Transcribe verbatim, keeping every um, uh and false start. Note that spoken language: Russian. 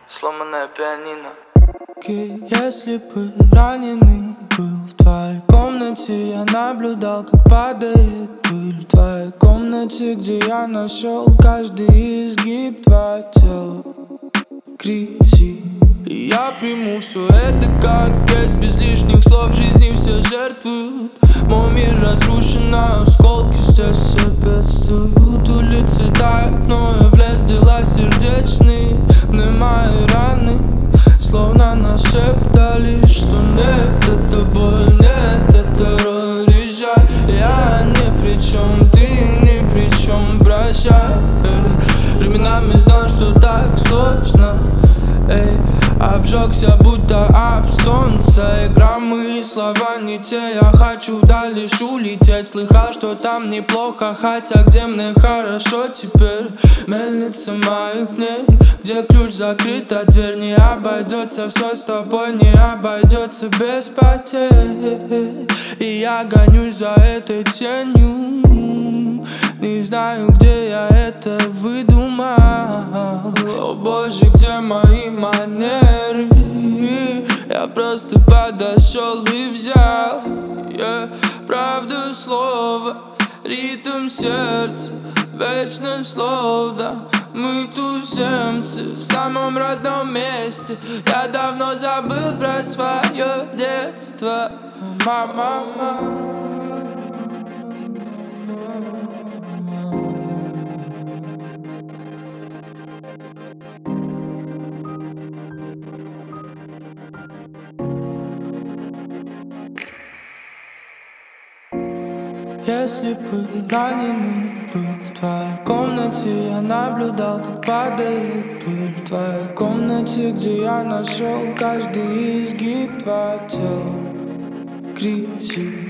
сломанное пианино. Если бы раненый был в твоей комнате, я наблюдал, как падает пыль в твоей комнате, где я нашел каждый изгиб твоего тела. Кричи, и я приму все это как есть, без лишних слов. В жизни все жертвуют, мой мир разрушен на осколки, здесь сопутствуют. Улицы тают, но я в лес дела сердечные. Мне мои раны словно нашептали, что нет, это боль, нет, это роль. Езжай, я ни при чем, ты ни при чем, прощай. Временами знал, что так сложно, эй, обжегся, будто об солнце. Игра, мои слова не те, я хочу вдаль лишь улететь. Слыхал, что там неплохо, хотя где мне хорошо теперь. Мельница моих дней, где ключ закрыт, а дверь не обойдется. Все с тобой не обойдется без потерь. И я гонюсь за этой тенью, не знаю, где я это выдумал. О боже, где мои манеры? Я просто подошел и взял, yeah, правду слова, ритм сердца, вечное слово, да. Мы туземцы в самом родном месте. Я давно забыл про свое детство. Мама, мама. Если бы раненый был в твоей комнате, я наблюдал, как падает пыль в твоей комнате, где я нашел каждый изгиб твоего тела. Кричи.